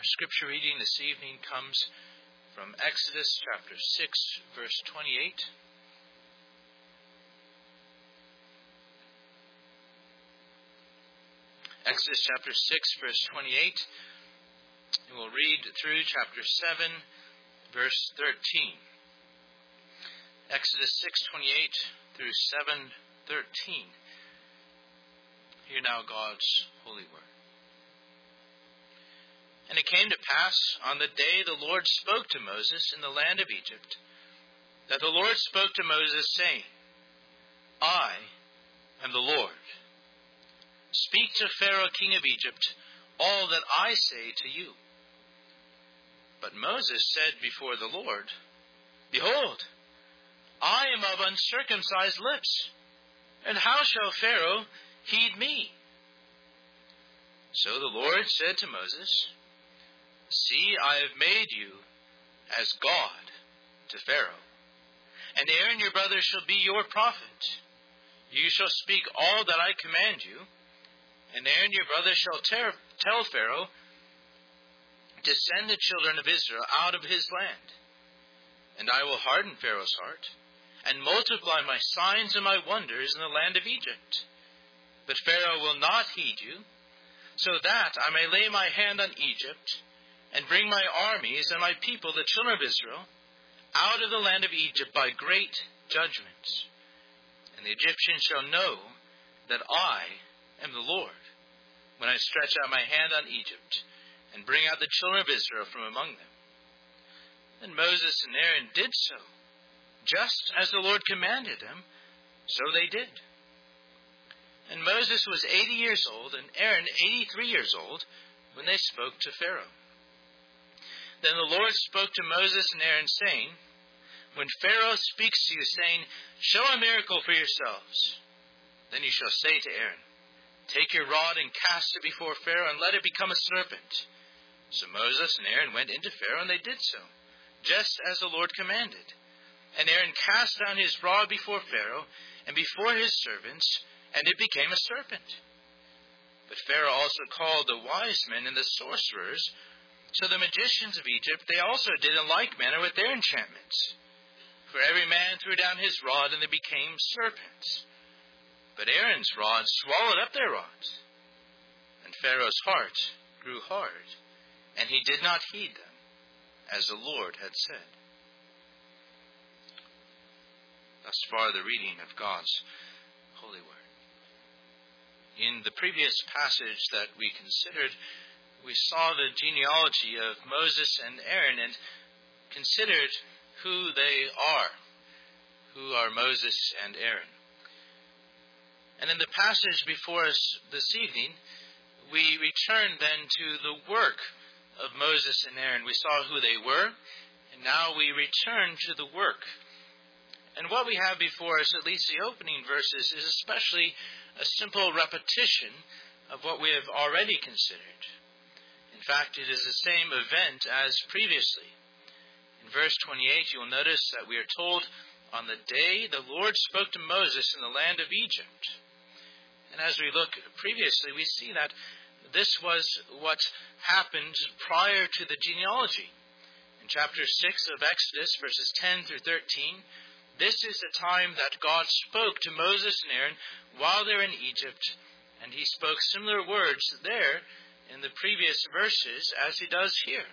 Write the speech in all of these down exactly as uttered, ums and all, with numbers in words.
scripture reading this evening comes from Exodus chapter six, verse twenty-eight. Exodus chapter six, verse twenty-eight. And we'll read through chapter seven, verse thirteen. Exodus six, twenty-eight through seven, thirteen. Hear now God's holy word. And it came to pass on the day the Lord spoke to Moses in the land of Egypt, that the Lord spoke to Moses, saying, I am the Lord. Speak to Pharaoh king of Egypt all that I say to you. But Moses said before the Lord, Behold, I am of uncircumcised lips, and how shall Pharaoh heed me? So the Lord said to Moses, See, I have made you as God to Pharaoh, and Aaron your brother shall be your prophet. You shall speak all that I command you, and Aaron your brother shall ter- tell Pharaoh to send the children of Israel out of his land. And I will harden Pharaoh's heart, and multiply my signs and my wonders in the land of Egypt. But Pharaoh will not heed you, so that I may lay my hand on Egypt, and bring my armies and my people, the children of Israel, out of the land of Egypt by great judgments. And the Egyptians shall know that I am the Lord, when I stretch out my hand on Egypt, and bring out the children of Israel from among them. And Moses and Aaron did so, just as the Lord commanded them, so they did. And Moses was eighty years old, and Aaron eighty-three years old, when they spoke to Pharaoh. Then the Lord spoke to Moses and Aaron, saying, When Pharaoh speaks to you, saying, Show a miracle for yourselves, then you shall say to Aaron, Take your rod and cast it before Pharaoh, and let it become a serpent. So Moses and Aaron went into Pharaoh, and they did so, just as the Lord commanded. And Aaron cast down his rod before Pharaoh, and before his servants, and it became a serpent. But Pharaoh also called the wise men and the sorcerers. So the magicians of Egypt, they also did in like manner with their enchantments. For every man threw down his rod, and they became serpents. But Aaron's rod swallowed up their rods. And Pharaoh's heart grew hard, and he did not heed them, as the Lord had said. Thus far the reading of God's holy word. In the previous passage that we considered, we saw the genealogy of Moses and Aaron and considered who they are. Who are Moses and Aaron? And in the passage before us this evening, we return then to the work of Moses and Aaron. We saw who they were, and now we return to the work. And what we have before us, at least the opening verses, is especially a simple repetition of what we have already considered. In fact, it is the same event as previously. In verse twenty-eight, you will notice that we are told, On the day the Lord spoke to Moses in the land of Egypt. And as we look previously, we see that this was what happened prior to the genealogy. In chapter six of Exodus, verses ten through thirteen, this is the time that God spoke to Moses and Aaron while they were in Egypt, and he spoke similar words there in the previous verses as he does here.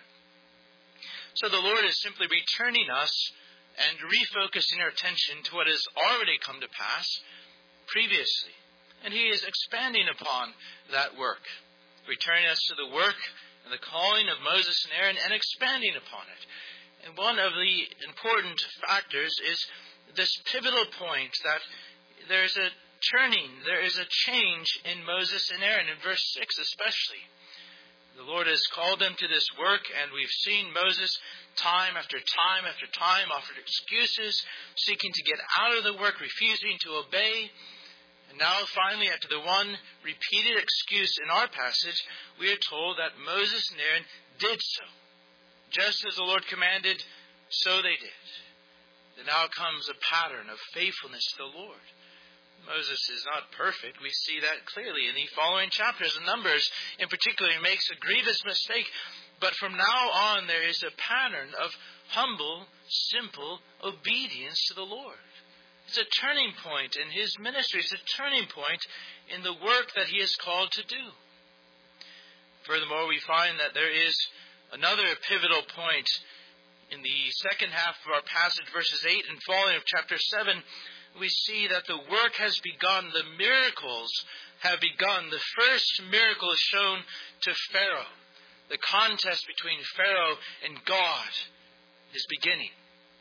So the Lord is simply returning us and refocusing our attention to what has already come to pass previously. And he is expanding upon that work, returning us to the work and the calling of Moses and Aaron and expanding upon it. And one of the important factors is this pivotal point that there is a turning, there is a change in Moses and Aaron, in verse six especially. The Lord has called them to this work, and we've seen Moses time after time after time offered excuses, seeking to get out of the work, refusing to obey. And now finally, after the one repeated excuse in our passage, we are told that Moses and Aaron did so. Just as the Lord commanded, so they did. There now comes a pattern of faithfulness to the Lord. Moses is not perfect. We see that clearly in the following chapters. And Numbers, in particular, he makes a grievous mistake But from now on, there is a pattern of humble, simple obedience to the Lord. It's a turning point in his ministry. It's a turning point in the work that he is called to do. Furthermore, we find that there is another pivotal point in the second half of our passage, verses eight and following of chapter seven. We see that the work has begun. The miracles have begun. The first miracle is shown to Pharaoh. The contest between Pharaoh and God is beginning.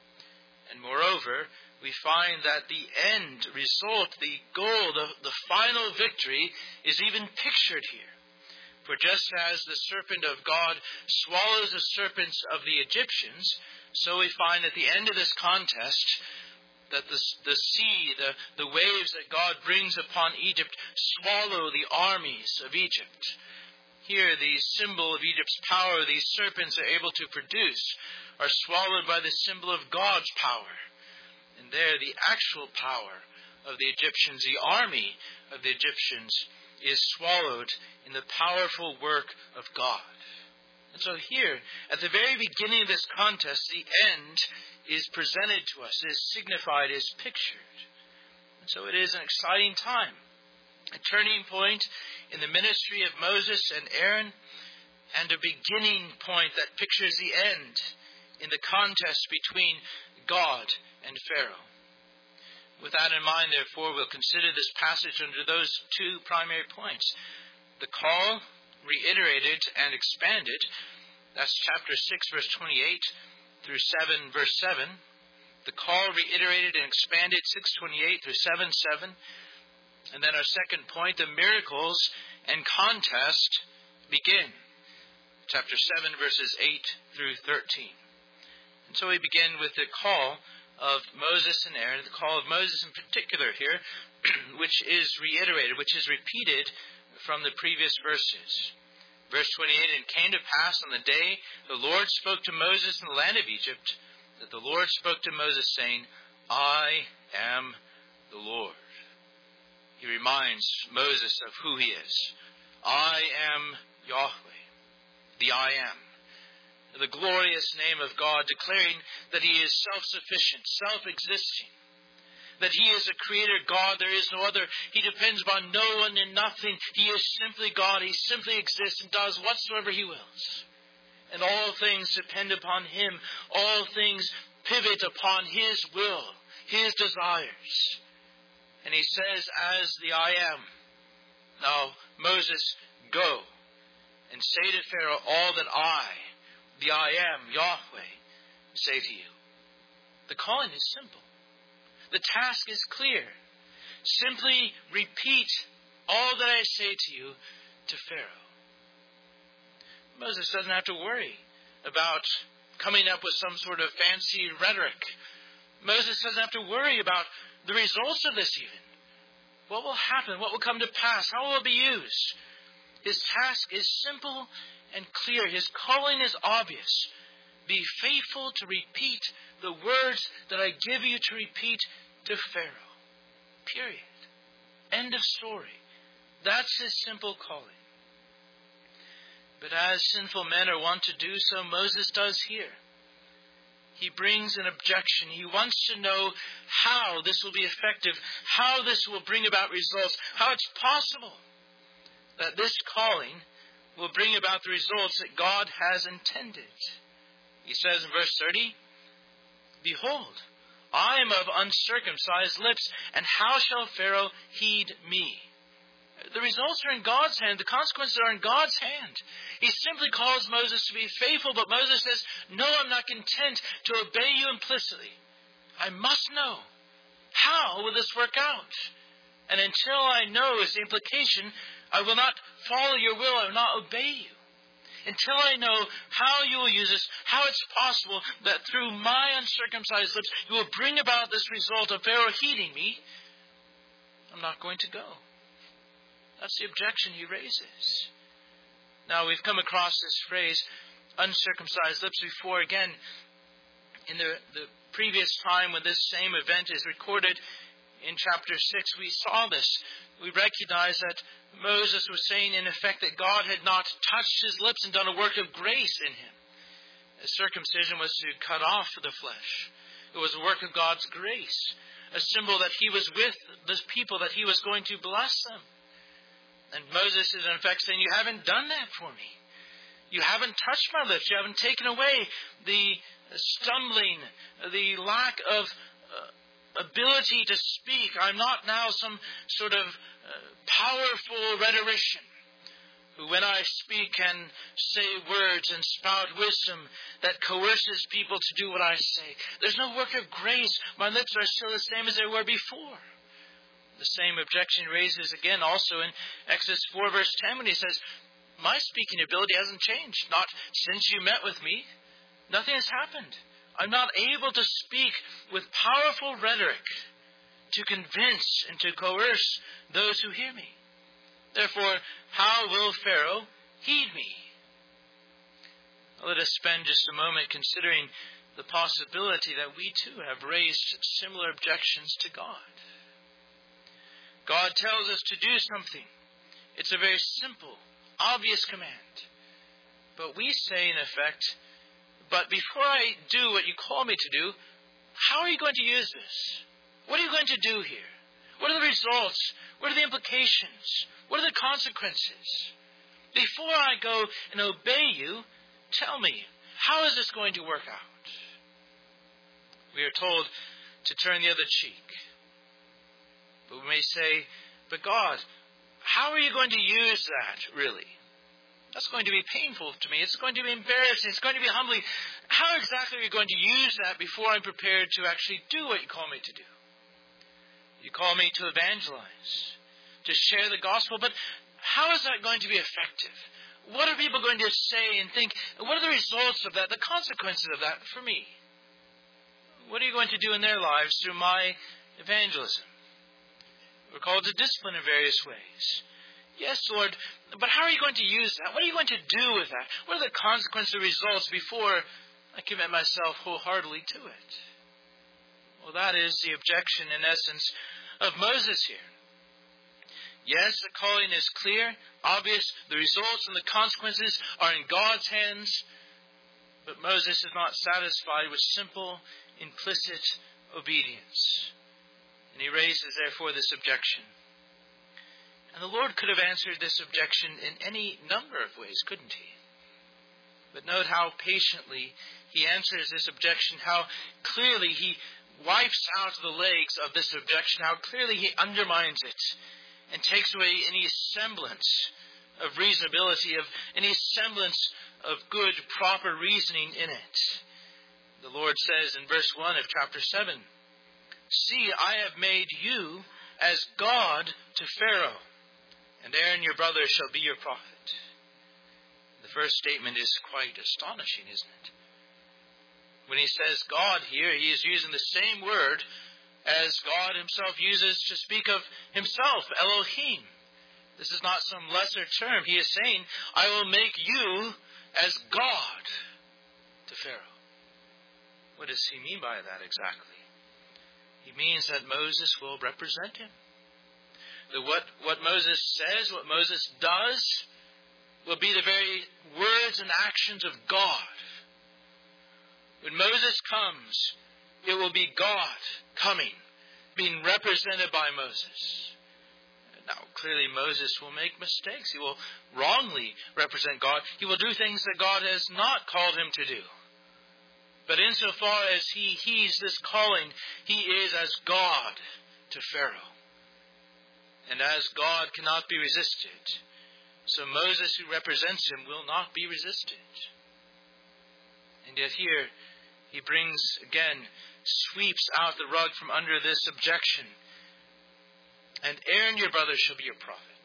And moreover, we find that the end result, the goal, the, the final victory is even pictured here. For just as the serpent of God swallows the serpents of the Egyptians, so we find at the end of this contest that the, the sea, the, the waves that God brings upon Egypt swallow the armies of Egypt. Here, the symbol of Egypt's power these serpents are able to produce are swallowed by the symbol of God's power. And there, the actual power of the Egyptians, the army of the Egyptians, is swallowed in the powerful work of God. And so here, at the very beginning of this contest, the end is presented to us, is signified, is pictured. And so it is an exciting time, a turning point in the ministry of Moses and Aaron, and a beginning point that pictures the end in the contest between God and Pharaoh. With that in mind, therefore, we'll consider this passage under those two primary points. The call, reiterated and expanded, that's chapter six, verse twenty-eight through seven, verse seven. The call, reiterated and expanded, six twenty-eight through seven, seven. And then our second point, the miracles and contest begin. Chapter seven, verses eight through thirteen. And so we begin with the call of Moses and Aaron, the call of Moses in particular here, which is reiterated, which is repeated from the previous verses. Verse twenty-eight, and it came to pass on the day the Lord spoke to Moses in the land of Egypt, that the Lord spoke to Moses, saying, I am the Lord. He reminds Moses of who he is. I am Yahweh, the I am. The glorious name of God, declaring that he is self-sufficient, self-existing, that he is a creator God, there is no other. He depends upon no one and nothing. He is simply God. He simply exists and does whatsoever he wills. And all things depend upon him. All things pivot upon his will, his desires. And he says, as the I am, now Moses, go and say to Pharaoh all that I, the I am, Yahweh, say to you. The calling is simple. The task is clear. Simply repeat all that I say to you to Pharaoh. Moses doesn't have to worry about coming up with some sort of fancy rhetoric. Moses doesn't have to worry about the results of this even. What will happen? What will come to pass? How will it be used? His task is simple and clear. His calling is obvious. Be faithful to repeat the words that I give you to repeat to Pharaoh. Period. End of story. That's his simple calling. But as sinful men are wont to do, so Moses does here. He brings an objection. He wants to know how this will be effective, how this will bring about results, how it's possible that this calling will bring about the results that God has intended. He says in verse thirty, behold, I am of uncircumcised lips, and how shall Pharaoh heed me? The results are in God's hand. The consequences are in God's hand. He simply calls Moses to be faithful, but Moses says, no, I'm not content to obey you implicitly. I must know. How will this work out? And until I know is the implication, I will not follow your will. I will not obey you. Until I know how you will use this, how it's possible that through my uncircumcised lips you will bring about this result of Pharaoh heeding me, I'm not going to go. That's the objection he raises. Now, we've come across this phrase, uncircumcised lips, before. Again, in the, the previous time when this same event is recorded, In chapter six, we saw this. We recognize that Moses was saying, in effect, that God had not touched his lips and done a work of grace in him. The circumcision was to cut off the flesh. It was a work of God's grace, a symbol that he was with the people, that he was going to bless them. And Moses is, in effect, saying, you haven't done that for me. You haven't touched my lips. You haven't taken away the stumbling, the lack of uh, ability to speak. I'm not now some sort of uh, powerful rhetorician who, when I speak, can say words and spout wisdom that coerces people to do what I say. There's no work of grace. My lips are still the same as they were before. The same objection raises again also in Exodus four, verse ten, when he says, my speaking ability hasn't changed. Not since you met with me. Nothing has happened. I'm not able to speak with powerful rhetoric to convince and to coerce those who hear me. Therefore, how will Pharaoh heed me? Let us spend just a moment considering the possibility that we too have raised similar objections to God. God tells us to do something. It's a very simple, obvious command. But we say, in effect, but before I do what you call me to do, how are you going to use this? What are you going to do here? What are the results? What are the implications? What are the consequences? Before I go and obey you, tell me, how is this going to work out? We are told to turn the other cheek. But we may say, but God, how are you going to use that, really? That's going to be painful to me. It's going to be embarrassing. It's going to be humbling. How exactly are you going to use that before I'm prepared to actually do what you call me to do? You call me to evangelize, to share the gospel, but how is that going to be effective? What are people going to say and think? What are the results of that, the consequences of that for me? What are you going to do in their lives through my evangelism? We're called to discipline in various ways. Yes, Lord, but how are you going to use that? What are you going to do with that? What are the consequences, results before I commit myself wholeheartedly to it? Well, that is the objection, in essence, of Moses here. Yes, the calling is clear, obvious. The results and the consequences are in God's hands. But Moses is not satisfied with simple, implicit obedience. And he raises, therefore, this objection. And the Lord could have answered this objection in any number of ways, couldn't he? But note how patiently he answers this objection, how clearly he wipes out the legs of this objection, how clearly he undermines it and takes away any semblance of reasonability, of any semblance of good, proper reasoning in it. The Lord says in verse one of chapter seven, see, I have made you as God to Pharaoh, and Aaron your brother shall be your prophet. The first statement is quite astonishing, isn't it? When he says God here, he is using the same word as God himself uses to speak of himself, Elohim. This is not some lesser term. He is saying, I will make you as God to Pharaoh. What does he mean by that exactly? He means that Moses will represent him. That what, what Moses says, what Moses does, will be the very words and actions of God. When Moses comes, it will be God coming, being represented by Moses. Now, clearly Moses will make mistakes. He will wrongly represent God. He will do things that God has not called him to do. But insofar as he heeds this calling, he is as God to Pharaoh. And as God cannot be resisted, so Moses, who represents him, will not be resisted. And yet here, he brings, again, sweeps out the rug from under this objection. And Aaron, your brother, shall be your prophet.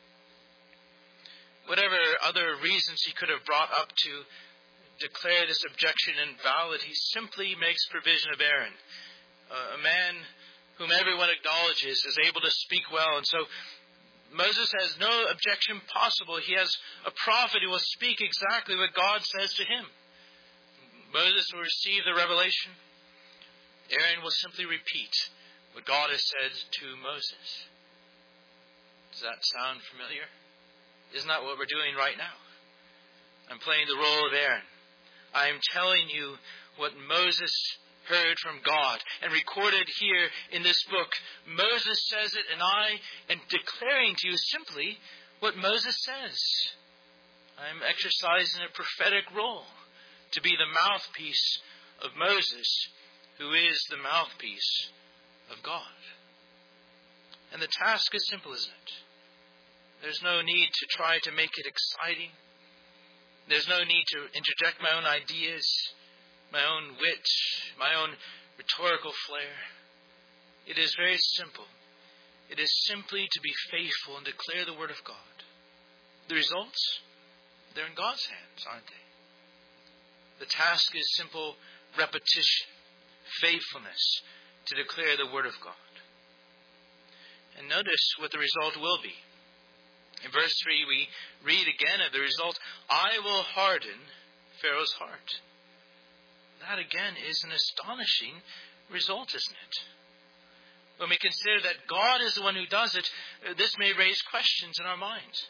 Whatever other reasons he could have brought up to declare this objection invalid, he simply makes provision of Aaron, uh, a man whom everyone acknowledges is able to speak well. And so Moses has no objection possible. He has a prophet who will speak exactly what God says to him. Moses will receive the revelation. Aaron will simply repeat what God has said to Moses. Does that sound familiar? Isn't that what we're doing right now? I'm playing the role of Aaron. I am telling you what Moses heard from God and recorded here in this book. Moses says it, and I am declaring to you simply what Moses says. I am exercising a prophetic role to be the mouthpiece of Moses, who is the mouthpiece of God. And the task is simple, isn't it? There's no need to try to make it exciting. There's no need to interject my own ideas, my own wit, my own rhetorical flair. It is very simple. It is simply to be faithful and declare the Word of God. The results, they're in God's hands, aren't they? The task is simple repetition, faithfulness to declare the Word of God. And notice what the result will be. In verse three, we read again of the result, I will harden Pharaoh's heart. That again is an astonishing result, isn't it? When we consider that God is the one who does it, this may raise questions in our minds.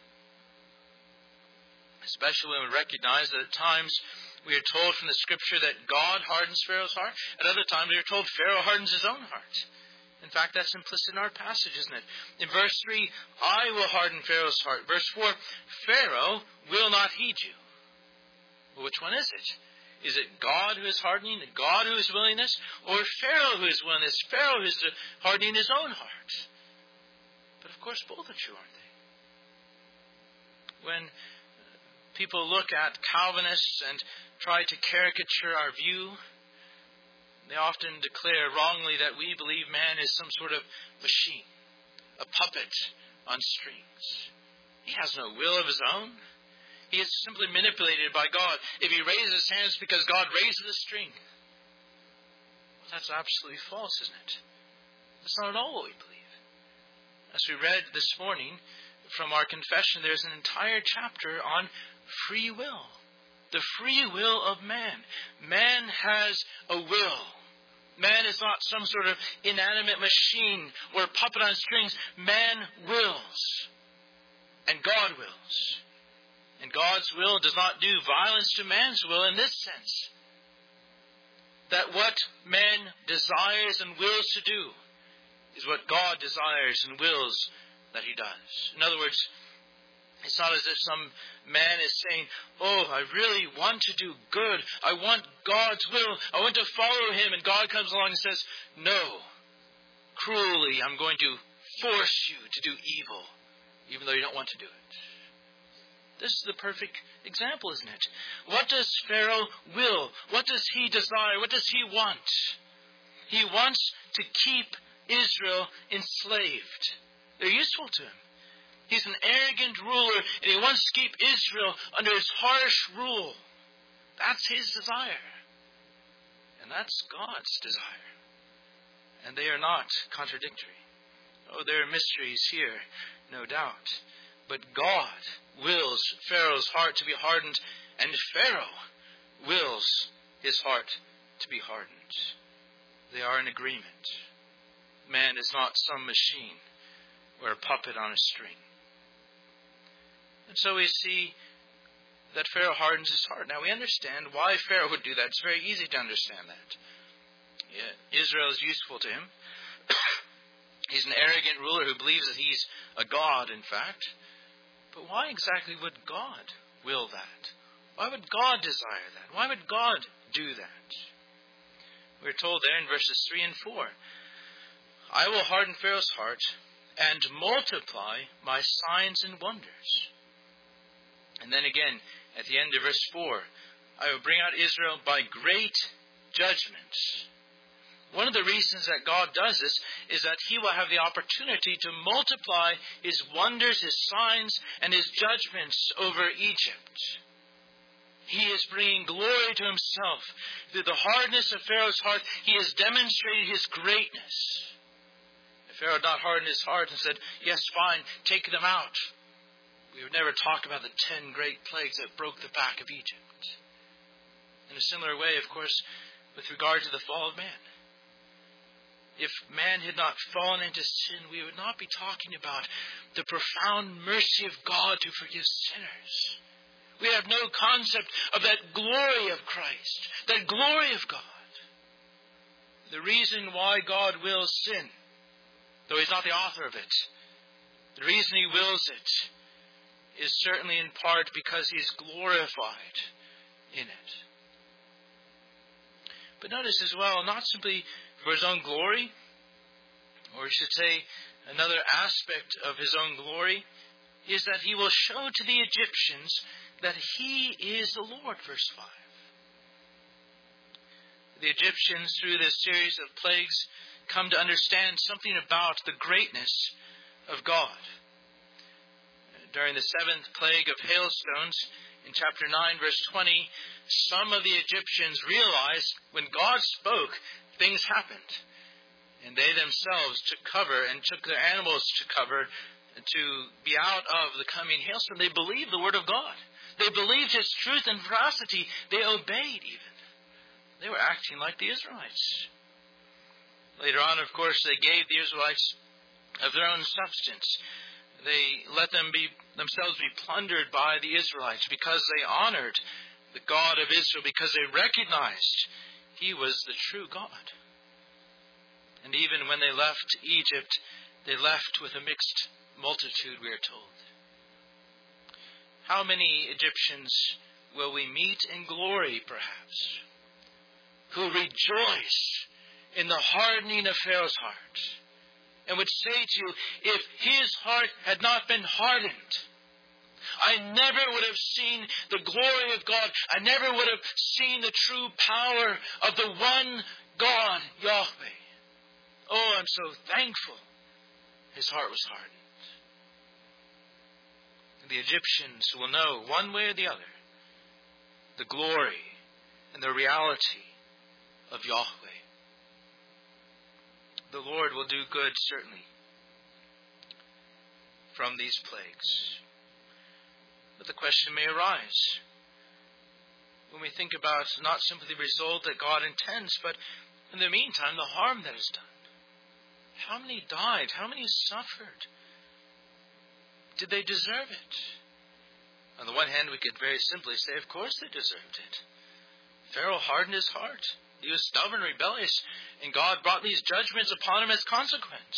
Especially when we recognize that at times we are told from the Scripture that God hardens Pharaoh's heart. At other times we are told Pharaoh hardens his own heart. In fact, that's implicit in our passage, isn't it? In verse three, I will harden Pharaoh's heart. Verse four, Pharaoh will not heed you. Well, which one is it? Is it God who is hardening, God who is willing this, or Pharaoh who is willing this, Pharaoh who is hardening his own heart? But of course, both are true, aren't they? When people look at Calvinists and try to caricature our view, they often declare wrongly that we believe man is some sort of machine, a puppet on strings. He has no will of his own. He is simply manipulated by God. If he raises his hands because God raises the string. Well, that's absolutely false, isn't it? That's not at all what we believe. As we read this morning from our confession, there's an entire chapter on free will. The free will of man. Man has a will. Man is not some sort of inanimate machine or puppet on strings. Man wills. And God wills. And God's will does not do violence to man's will in this sense. That what man desires and wills to do is what God desires and wills that he does. In other words, it's not as if some man is saying, oh, I really want to do good. I want God's will. I want to follow him. And God comes along and says, no, cruelly, I'm going to force you to do evil, even though you don't want to do it. This is the perfect example, isn't it? What does Pharaoh will? What does he desire? What does he want? He wants to keep Israel enslaved. They're useful to him. He's an arrogant ruler, and he wants to keep Israel under his harsh rule. That's his desire. And that's God's desire. And they are not contradictory. Oh, there are mysteries here, no doubt. But God wills Pharaoh's heart to be hardened, and Pharaoh wills his heart to be hardened. They are in agreement. Man is not some machine or a puppet on a string. And so we see that Pharaoh hardens his heart. Now we understand why Pharaoh would do that. It's very easy to understand that. Yeah, Israel is useful to him. He's an arrogant ruler who believes that he's a god, in fact. But why exactly would God will that? Why would God desire that? Why would God do that? We're told there in verses three and four, I will harden Pharaoh's heart and multiply my signs and wonders. And then again, at the end of verse four, I will bring out Israel by great judgments. One of the reasons that God does this is that he will have the opportunity to multiply his wonders, his signs, and his judgments over Egypt. He is bringing glory to himself. Through the hardness of Pharaoh's heart, he has demonstrated his greatness. If Pharaoh had not hardened his heart and said, yes, fine, take them out, we would never talk about the ten great plagues that broke the back of Egypt. In a similar way, of course, with regard to the fall of man. if man had not fallen into sin, we would not be talking about the profound mercy of God to forgive sinners. We have no concept of that glory of Christ, that glory of God. The reason why God wills sin, though He's not the author of it, the reason He wills it is certainly in part because He is glorified in it. But notice as well, not simply for His own glory, or I should say another aspect of His own glory, is that He will show to the Egyptians that He is the Lord, verse five. The Egyptians, through this series of plagues, come to understand something about the greatness of God. During the seventh plague of hailstones, in chapter nine, verse twenty, some of the Egyptians realized when God spoke, things happened. And they themselves took cover and took their animals to cover to be out of the coming hailstorm. They believed the word of God. They believed His truth and veracity. They obeyed even. They were acting like the Israelites. Later on, of course, they gave the Israelites of their own substance. They let them be themselves be plundered by the Israelites because they honored the God of Israel, because they recognized He was the true God. And even when they left Egypt, they left with a mixed multitude, we are told. How many Egyptians will we meet in glory, perhaps, who rejoice in the hardening of Pharaoh's heart, and would say to you, if his heart had not been hardened, I never would have seen the glory of God. I never would have seen the true power of the one God, Yahweh. Oh, I'm so thankful his heart was hardened. The Egyptians will know, one way or the other, the glory and the reality of Yahweh. The Lord will do good, certainly, from these plagues. But the question may arise, when we think about not simply the result that God intends, but in the meantime, the harm that is done. How many died? How many suffered? Did they deserve it? On the one hand, we could very simply say, of course they deserved it. Pharaoh hardened his heart. He was stubborn, rebellious, and God brought these judgments upon him as consequence.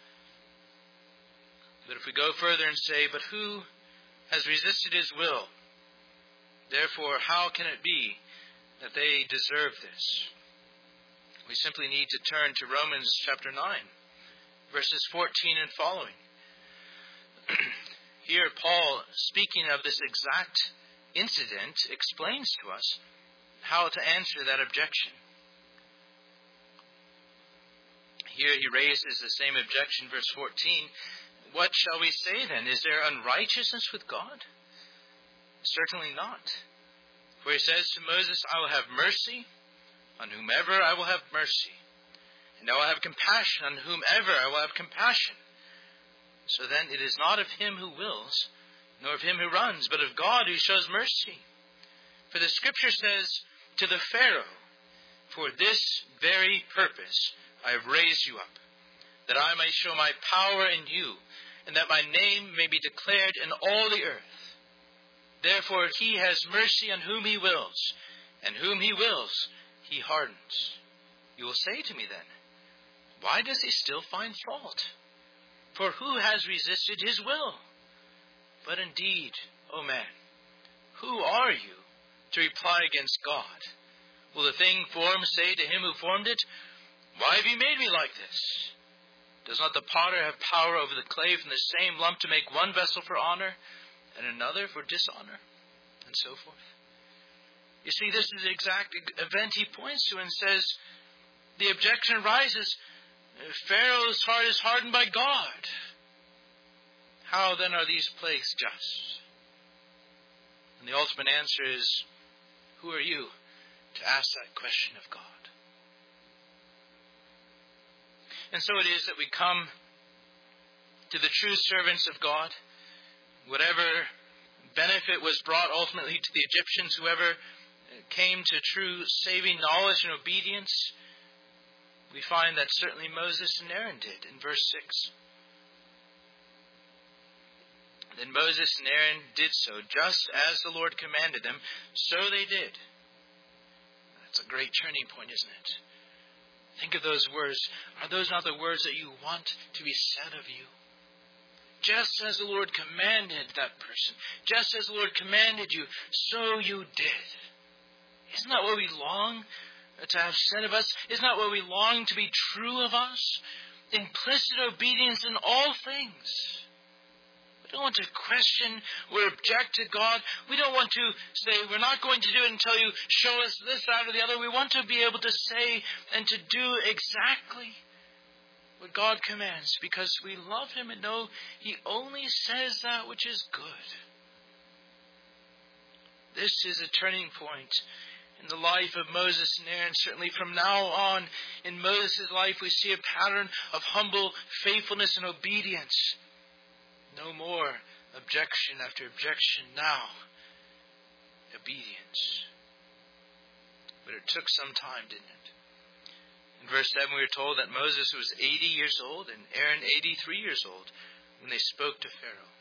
But if we go further and say, but who has resisted His will? Therefore, how can it be that they deserve this? We simply need to turn to Romans chapter nine, verses fourteen and following. Here, Paul, speaking of this exact incident, explains to us how to answer that objection. Here he raises the same objection, verse fourteen. What shall we say then? Is there unrighteousness with God? Certainly not. For he says to Moses, I will have mercy on whomever I will have mercy, and I will have compassion on whomever I will have compassion. So then it is not of him who wills, nor of him who runs, but of God who shows mercy. For the Scripture says to the Pharaoh, for this very purpose I have raised you up, that I may show my power in you, and that my name may be declared in all the earth. Therefore he has mercy on whom he wills, and whom he wills he hardens. You will say to me then, why does he still find fault? For who has resisted his will? But indeed, O man, who are you to reply against God? Will the thing formed say to him who formed it, why have you made me like this? Does not the potter have power over the clay from the same lump to make one vessel for honor and another for dishonor? And so forth. You see, this is the exact event he points to and says, the objection arises, Pharaoh's heart is hardened by God. How then are these plagues just? And the ultimate answer is, who are you to ask that question of God? And so it is that we come to the true servants of God. Whatever benefit was brought ultimately to the Egyptians, whoever came to true saving knowledge and obedience, we find that certainly Moses and Aaron did in verse six. Then Moses and Aaron did so, just as the Lord commanded them, so they did. That's a great turning point, isn't it? Think of those words. Are those not the words that you want to be said of you? Just as the Lord commanded that person, just as the Lord commanded you, so you did. Isn't that what we long to have said of us? Isn't that what we long to be true of us? Implicit obedience in all things. We don't want to question or object to God. We don't want to say, we're not going to do it until you show us this, that, or the other. We want to be able to say and to do exactly what God commands, because we love Him and know He only says that which is good. This is a turning point in the life of Moses and Aaron. Certainly from now on in Moses' life we see a pattern of humble faithfulness and obedience. No more objection after objection. Now, obedience. But it took some time, didn't it? In verse seven we are told that Moses was eighty years old and Aaron eighty-three years old when they spoke to Pharaoh.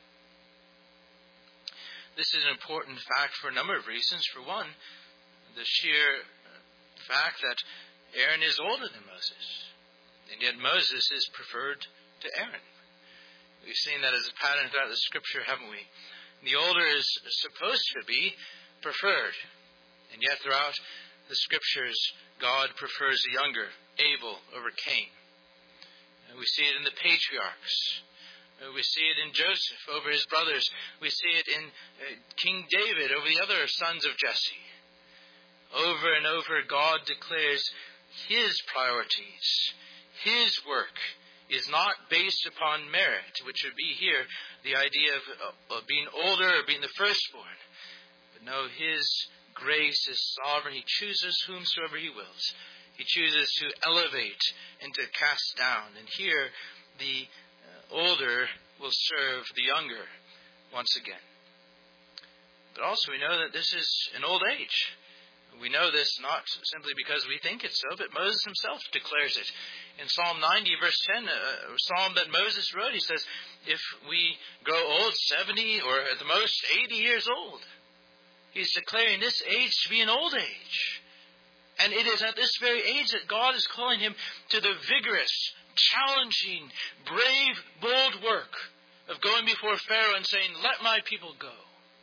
This is an important fact for a number of reasons. For one, the sheer fact that Aaron is older than Moses. And yet Moses is preferred to Aaron. We've seen that as a pattern throughout the Scripture, haven't we? The older is supposed to be preferred. And yet throughout the Scriptures, God prefers the younger, Abel, over Cain. And we see it in the patriarchs. We see it in Joseph over his brothers. We see it in King David over the other sons of Jesse. Over and over, God declares His priorities. His work is not based upon merit, which would be here the idea of, of being older or being the firstborn. But no, His grace is sovereign. He chooses whomsoever He wills. He chooses to elevate and to cast down. And here, the uh, older will serve the younger once again. But also we know that this is an old age. We know this not simply because we think it so, but Moses himself declares it. In Psalm ninety, verse ten, a psalm that Moses wrote, he says, if we grow old, seventy or at the most eighty years old, he's declaring this age to be an old age. And it is at this very age that God is calling him to the vigorous, challenging, brave, bold work of going before Pharaoh and saying, let my people go.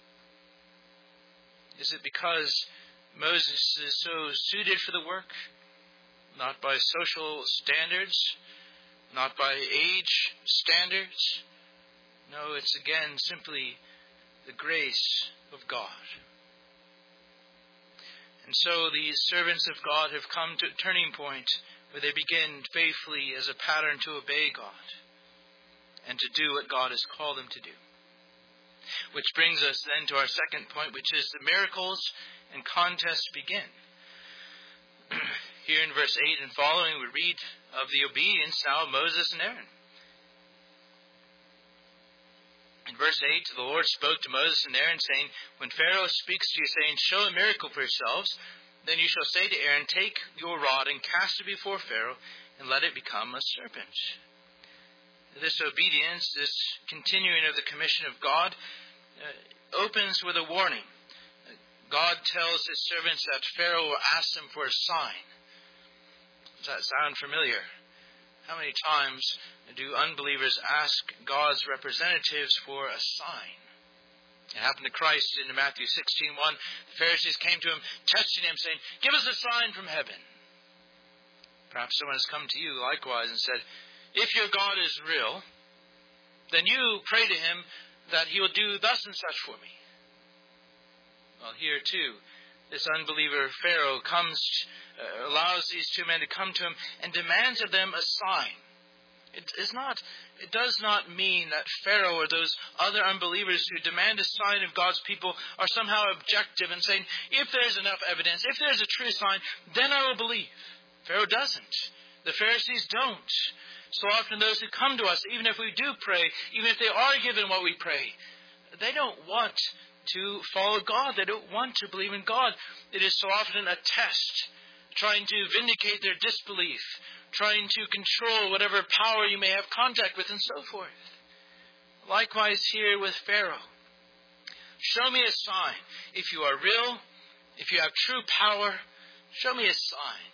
Is it because Moses is so suited for the work? Not by social standards, not by age standards. No, it's again simply the grace of God. And so these servants of God have come to a turning point where they begin faithfully as a pattern to obey God and to do what God has called them to do. Which brings us then to our second point, which is the miracles and contests begin. Here in verse eight and following, we read of the obedience now of Moses and Aaron. In verse eight, the Lord spoke to Moses and Aaron, saying, when Pharaoh speaks to you, saying, show a miracle for yourselves, then you shall say to Aaron, take your rod and cast it before Pharaoh, and let it become a serpent. This obedience, this continuing of the commission of God, uh, opens with a warning. God tells His servants that Pharaoh will ask them for a sign. Does that sound familiar? How many times do unbelievers ask God's representatives for a sign? It happened to Christ in Matthew sixteen one. The Pharisees came to Him, testing Him, saying, give us a sign from heaven. Perhaps someone has come to you likewise and said, if your God is real, then you pray to Him that He will do thus and such for me. Well, here too, this unbeliever Pharaoh comes, uh, allows these two men to come to him and demands of them a sign. It is not, it does not mean that Pharaoh or those other unbelievers who demand a sign of God's people are somehow objective and saying, if there's enough evidence, if there's a true sign, then I will believe. Pharaoh doesn't. The Pharisees don't. So often those who come to us, even if we do pray, even if they are given what we pray, they don't want to follow God. They don't want to believe in God. It is so often a test trying to vindicate their disbelief, trying to control whatever power you may have contact with, and so forth. Likewise here with Pharaoh. Show me a sign. If you are real, if you have true power, show me a sign.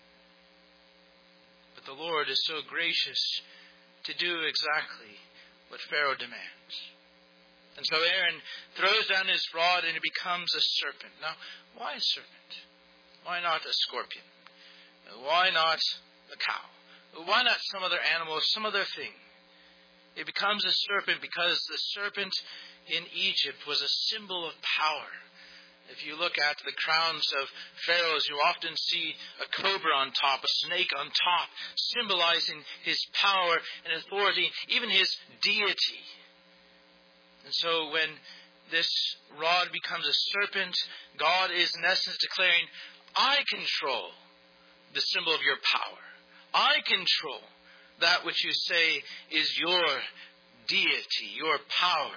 But the Lord is so gracious to do exactly what Pharaoh demands. And so Aaron throws down his rod and it becomes a serpent. Now, why a serpent? Why not a scorpion? Why not a cow? Why not some other animal, some other thing? It becomes a serpent because the serpent in Egypt was a symbol of power. If you look at the crowns of pharaohs, you often see a cobra on top, a snake on top, symbolizing his power and authority, even his deity. And so when this rod becomes a serpent, God is in essence declaring, I control the symbol of your power. I control that which you say is your deity, your power.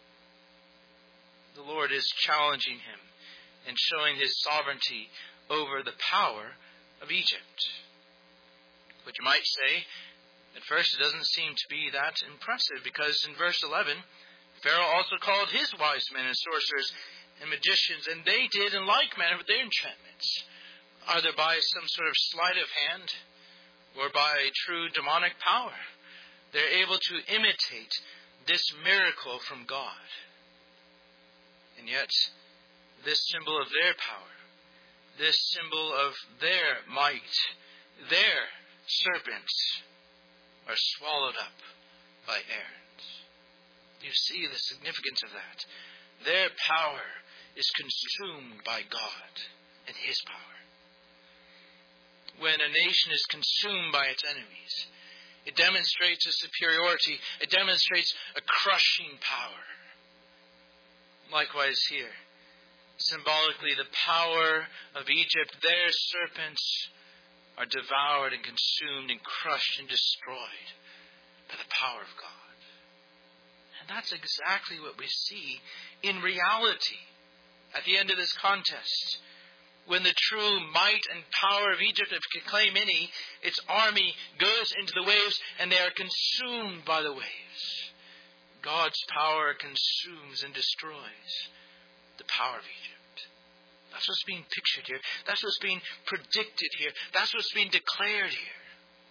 The Lord is challenging him and showing his sovereignty over the power of Egypt. But you might say, at first it doesn't seem to be that impressive, because in verse eleven, Pharaoh also called his wise men and sorcerers and magicians, and they did in like manner with their enchantments, either by some sort of sleight of hand or by true demonic power. They're able to imitate this miracle from God. And yet, this symbol of their power, this symbol of their might, their serpents are swallowed up by Aaron's. You see the significance of that. Their power is consumed by God and His power. When a nation is consumed by its enemies, it demonstrates a superiority. It demonstrates a crushing power. Likewise here, symbolically, the power of Egypt, their serpents are devoured and consumed and crushed and destroyed by the power of God. And that's exactly what we see in reality at the end of this contest. When the true might and power of Egypt, if it can claim any, its army goes into the waves and they are consumed by the waves. God's power consumes and destroys the power of Egypt. That's what's being pictured here. That's what's being predicted here. That's what's being declared here.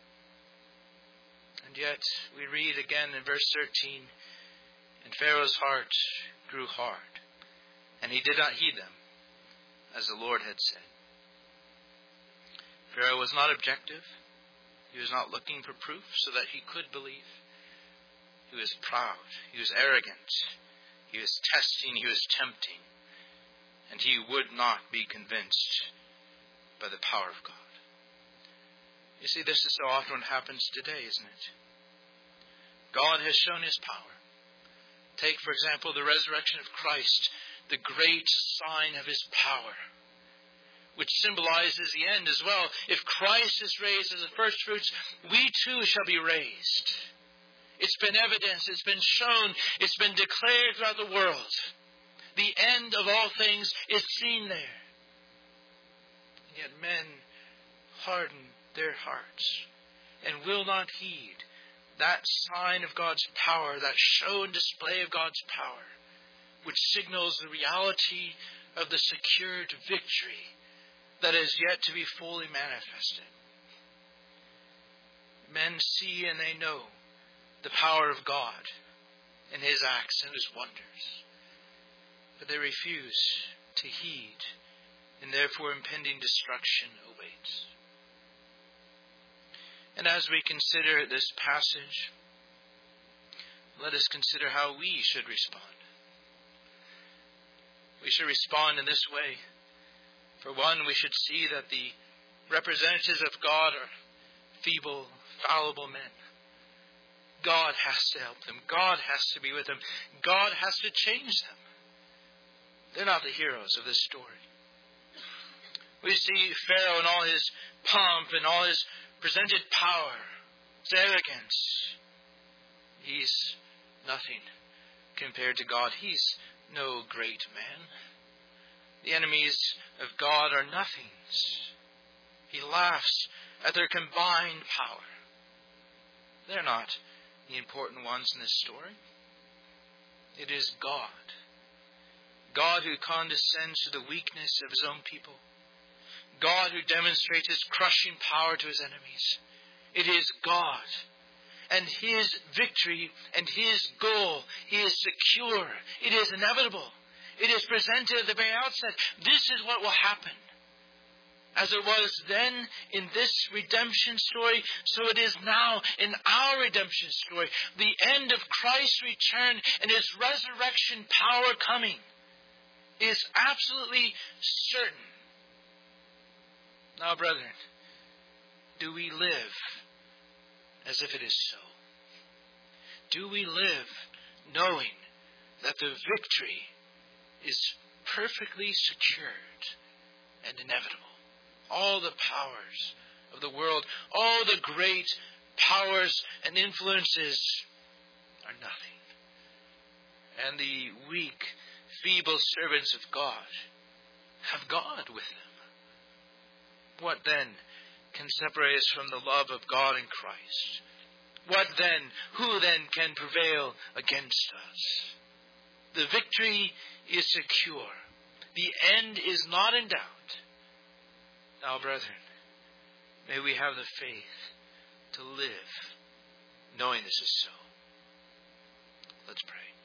And yet, we read again in verse thirteen, and Pharaoh's heart grew hard, and he did not heed them, as the Lord had said. Pharaoh was not objective. He was not looking for proof so that he could believe. He was proud. He was arrogant. He was testing. He was tempting. And he would not be convinced by the power of God. You see, this is so often what happens today, isn't it? God has shown His power. Take, for example, the resurrection of Christ, the great sign of His power, which symbolizes the end as well. If Christ is raised as the first fruits, we too shall be raised. It's been evidenced, it's been shown, it's been declared throughout the world. The end of all things is seen there. And yet men harden their hearts and will not heed that sign of God's power, that show and display of God's power, which signals the reality of the secured victory that is yet to be fully manifested. Men see and they know the power of God and His acts and His wonders, but they refuse to heed, and therefore impending destruction awaits. And as we consider this passage, let us consider how we should respond. We should respond in this way. For one, we should see that the representatives of God are feeble, fallible men. God has to help them. God has to be with them. God has to change them. They're not the heroes of this story. We see Pharaoh in all his pomp and all his presented power, his arrogance. He's nothing compared to God. He's no great man. The enemies of God are nothings. He laughs at their combined power. They're not the important ones in this story. It is God. God who condescends to the weakness of his own people. God who demonstrates his crushing power to his enemies. It is God. And his victory and his goal is secure. It is inevitable. It is presented at the very outset. This is what will happen. As it was then in this redemption story, so it is now in our redemption story. The end of Christ's return and his resurrection power coming is absolutely certain. Now, brethren, do we live as if it is so? Do we live knowing that the victory is perfectly secured and inevitable? All the powers of the world, all the great powers and influences are nothing. And the weak, feeble servants of God have God with them. What then can separate us from the love of God in Christ? What then, who then can prevail against us? The victory is secure. The end is not in doubt. Now, brethren, may we have the faith to live knowing this is so. Let's pray.